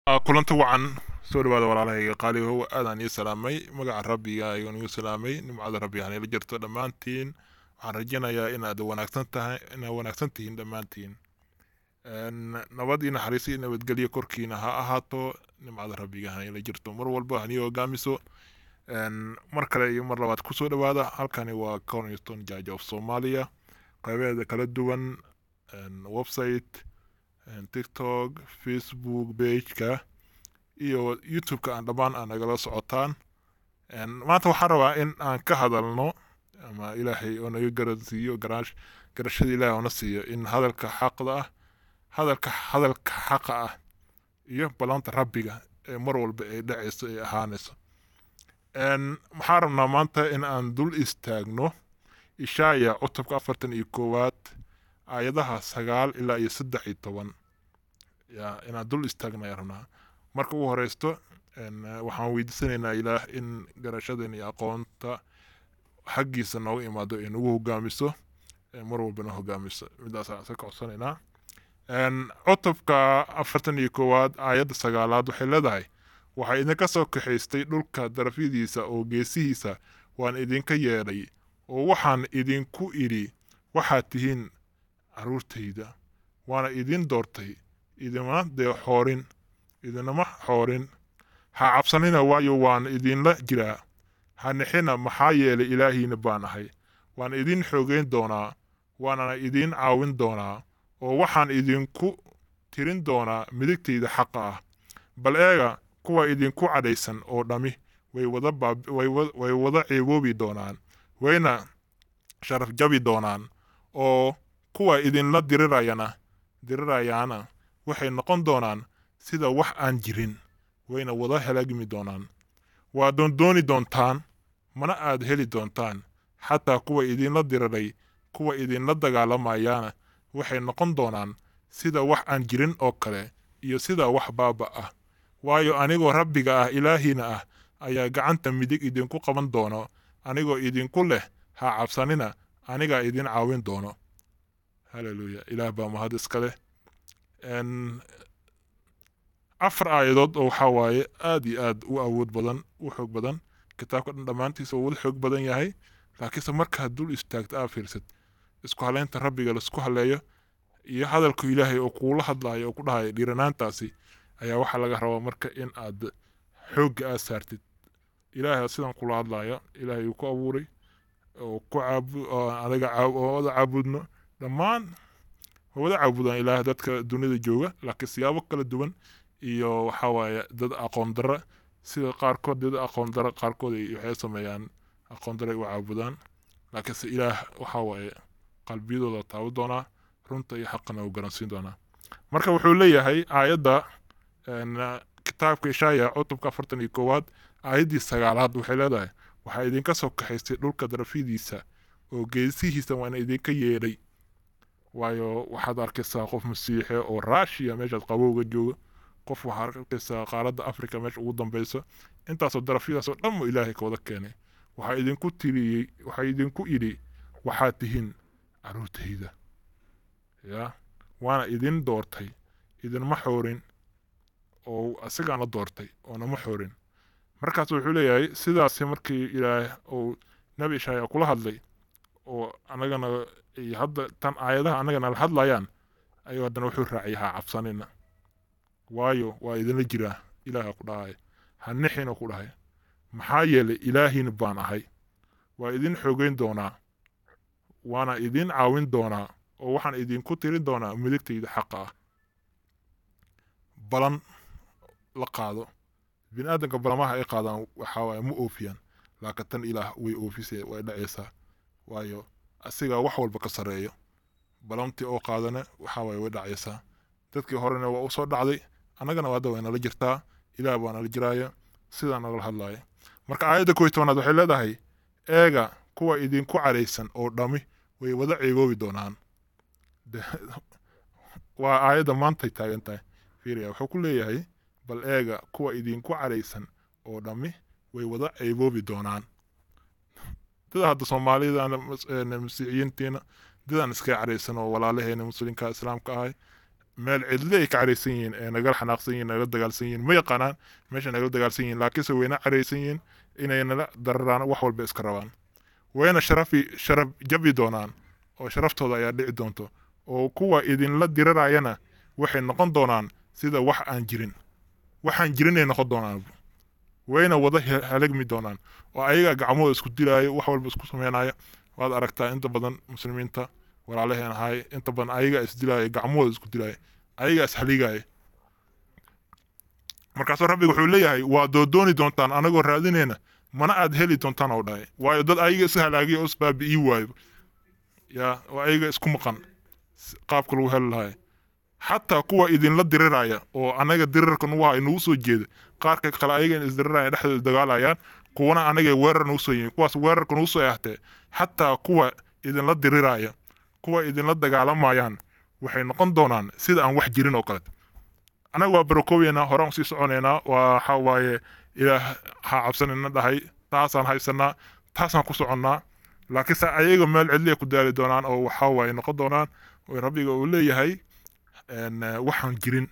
kulanti wacan soo dhawaada walaalahayga qaaliga huwa aadaan ii salaamay magaca rabbiga ayuu igu salaamay nimcada rabbiga hanila jirto dhammaantiin waxaan rajaynayaa inaad wanaagsan tihiin dhammaantiin nabad iyo naxariis iyo nabadgelyo korkiina ha ahaato nimcada rabbiga hanila jirto mar walba hanii hogaamiso mar kale iyo mar labaad kusoo dhawaada halkani waa Cornerstone Church of Somalia qaybaheeda kala duwan website TikTok, Facebook page-ka iyo YouTube-ka aan dhammaan aan nagala socotaan maanta waxaan rabaa in aan ka hadalno ama ilaahay oo naga garansiiyo garashada ilaahay oo na siiyo in hadalka xaqa ah iyo balanta rabbiga ee mar walba ay dhacayso ay ahaanayso waxaan rabnaa maanta in aan dul istaagno Ishaya cutubka 41 aayadaha 9 ilaa 13 inaan dul istaagna rabnaa marka ugu horeysto waxaan weydiisanaynaa ilaah in garashadan iyo aqoonta xaggiisa nooga imaado in ugu hogaamiso mar walbana hogaamiso midaas aan ka codsanaynaa cutubka 41 aayadda 9 waxay leedahay waxaa idinka soo kaxaystay dhulka darafyadiisa oo geesihiisa waan idinka yeedhay oo waxaan idinku idhi waxaad tihiin caruurtayda waana idin doortay idinama xoorin ha cabsanina waayo waan idinla jiraa ha nixina maxaa yeelay ilaahiina baan ahay waan idin xoogeyn doonaa waanana idin caawin doonaa oo waxaan idinku tirin doonaa midigtayda xaqa ah bal eega kuwa idinku cadhaysan oo dhami way wada ceeboobi doonaan wayna sharaf jabi doonaan oo kuwa idinla dirirayaana waxay noqon doonaan sida wax aan jirin wayna wada halaagmi doonaan waa dooni doontaan mana aad heli doontaan xataa kuwa idinla diriray kuwa idinla dagaalamayaana waxay noqon doonaan sida wax aan jirin oo kale iyo sida wax baaba ah waayo anigoo rabbiga ah ilaahiina ah ayaa gacanta midig idinku qaban doono anigoo idinku leh ha cabsanina anigaa idin caawin doono haleluya ilaah baa mahad iska leh afar aayadood oo waxaa waaye aad iyo aad u awood badan u xoog badan kitaabka dhammaantiisa uu wada xoog badan yahay laakiinse markaad dul istaagto aad fiirsad isku haleynta rabbiga laisku haleeyo iyo hadalku ilaahay oo kuula hadlaayo oo ku dhahayo dhiiranaantaasi ayaa waxaa laga rabaa marka in aad xoogga aad saartid ilaahay sidan kula hadlaayo ilaahay uu ku abuuray oo wada caabudno dhammaan wada caabudaan ilaah dadka dunida jooga laakiin siyaabo kala duwan iyo waxaa waaye dad aqoon darra sida qaarkood waxay sameeyaan aqoon darra u caabudaan laakiinse ilaah waxaa waaye qalbiyadooda taaban doonaa runta iyo xaqana u garansiin doonaa marka wuxuu leeyahay aayadda kitaabka Ishaya cutubka 41 aayaddii 9 waxay leedahay waxaa idinka soo kaxaystay dhulka darafyadiisa oo geesihiisa waana idinka yeedhay waayo waxaad arkaysaa qof masiixe oo Russia meeshaad qabowga jooga qof waxaad arkaysaa qaaradda Afrika meesha ugu dambaysa intaasoo darafyadaas oo dhan ilaahay ka wada keenay waxaa idinku idhi waxaad tihiin caruurtayda waana idin doortay idinma xoorin oo asigaana doortay oo nama xoorin markaas wuxuu leeyahay sidaas markii ilaahay oo nabi Ishaya kula hadlay oo anagana iyo hadda tan aayadaha anagana la hadlayaan ayuu haddana wuxuu raaciyaa cabsanina waayo waa idinla jiraa ilaaha ku dhahay ha nixina ku dhahay maxaa yeelay ilaahiina baan ahay waa idin xoogeyn doonaa waana idin caawin doonaa oo waxaan idinku tirin doonaa midigtayda xaqa ah balan la qaado bini'aadanka balamaha ay qaadaan waxaa waaye ma oofiyaan laakiin tan ilaah way oofisee way dhacaysaa waayo asigaa wax walba ka sareeyo balantii oo qaadana waxaa waaye way dhacaysaa dadkii horena waa u soo dhacday annagana hadda way nala jirtaa ilaah baa nala jiraaya sidaa nagala hadlaaya marka aayadda 11 waxay leedahay eega kuwa idinku cadhaysan oo dhami way wada ceeboobi doonaan waa aayadda maantay taagan tahay fiiriya wuxuu ku leeyahay bal eega kuwa idinku cadhaysan oo dhami way wada ceeboobi doonaan dada hadda Soomaalida masiixiyiintiina dadaan iska cadhaysan oo walaalaheena muslimka islaamka ahay meel cidle ay ka caraysan yihiin ee naga xanaaqsan yihiin naga dagaalsan yihiin ma yaqaanaan meesha naga dagaalsan yihiin laakiinse wayna caraysan yihiin inay nala dararaan wax walba iska rabaan wayna sharaf jabi doonaan oo sharaftooda ayaa dhici doonto oo kuwa idinla dirarayana waxay noqon doonaan sida waxaan jirin ay noqon doonaan wayna wada halagmi doonaan oo ayaga gacmooda isku dilaayo wax walba isku sameynaya waad aragtaa inta badan muslimiinta walaalaheen ahay inta badan ayaga isdilaayo gacmooda isku dilaayo ayaga ishaligaayo markaasoo rabbiga wuxuu leeyahay waa doodooni doontaan anagoo raadinayna mana aad heli doontaan oo dhahay waayo dad ayaga is halaagiyo oo isbaabi'ii waayo yaa oo ayaga isku maqan qaabka lagu heli lahay xataa kuwa idinla diriraya oo anaga dirirka nugu hay nagu soo jeeda qaarka kale ayaga isdiriraya dhexdooda dagaalayaan kuwana anaga weerar nagu soo yihiin kuwaas weerarka nagu soo yahtee xataa kuwa idinla diriraya kuwa idinla dagaalamayaan waxay noqon doonaan sida aan wax jirin oo kale anaga waa barakoobeynaa horaan sii soconaynaa waxa waaye ilaah ha cabsanayna dhahay taasaan haysanaa taasaan ku soconnaa laakiinse ayaga meel cidliya ku daali doonaan oo waxa waaye noqon doonaan oo rabbiga uu leeyahay waxaan jirin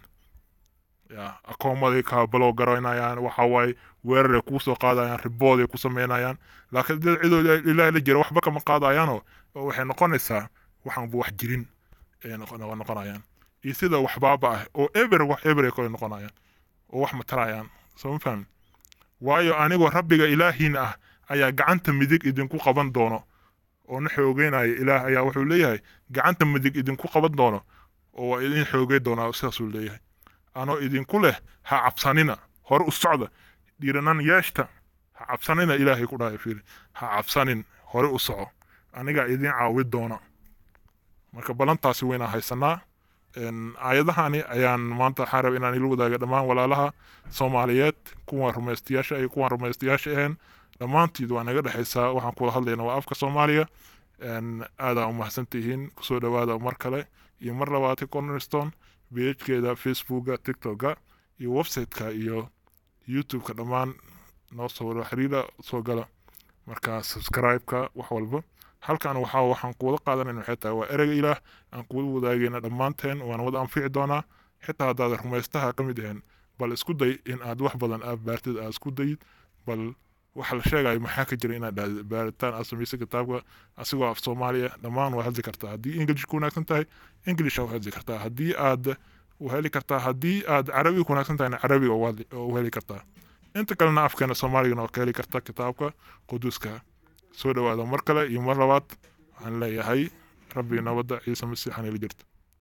akoomaday ka balo garanayaan waxa waaye weerar ay ku soo qaadayaan ribood ay ku sameynayaan laakiin dad cidooda ilaahay la jira waxba kama qaadayaan oo waxay noqonaysaa waxaan wax jirin ay noqonayaan iyo sida wax baaba ah oo wax eber ay kale noqonayaan oo wax matarayaan soo fahmi waayo anigoo rabbiga ilaahiina ah ayaa gacanta midig idinku qaban doono oo na xoogeynayo ilaah ayaa wuxuu leeyahay gacanta midig idinku qaban doono oo waa idin xoogay doonaa sidaasuu leeyahay anoo idinku leh ha cabsanina hore u socda dhiiranan yeeshta ha cabsanina ilaahay ku dhahay fiiri ha cabsanin hore u soco anigaa idin caawin doona marka balantaasi wayna haysanaa aayadahani ayaan maanta xarab inaan ila wadaaga dhammaan walaalaha Soomaaliyeed kuwa rumaystayaasha iyo kuwa rumaystayaasha ahayn dhammaantood waa naga dhaxaysaa waxaan kula hadlaynaa waa afka Soomaaliya aad u mahadsantihiin kusoo dhawaada mar kale iyo mar labaad Cornerstone page-keeda Facebook-ga TikTok-ga iyo website-ka iyo YouTube-ka dhammaan noo soo xiriira soo gala marka subscribe-ka wax walba halkan waxaan kuwada qaadanayna waxay tahay waa ereyga ilaah aan kuwada wadaagayna dhammaanteen waan wada anfici doonaa xitaa haddaad rumaystaha ka mid ahayn bal isku day in aad wax badan aad baartid aad isku dayid bal waxa la sheegayo maxaa ka jira inaad baaritaan aad samayso kitaabka asigoo af Soomaaliya dhammaan waa hadli kartaa haddii English ku wanaagsan tahay English waa hadli kartaa haddii aad u heli kartaa haddii aad Carabi ku wanaagsan tahay Carabi oo heli kartaa inta kalena afkeena Soomaaliga oo ka heli kartaa kitaabka Quduuska soo dhawaada mar kale iyo mar labaad waxaan leeyahay rabbi nabada ciise masiixana la jirto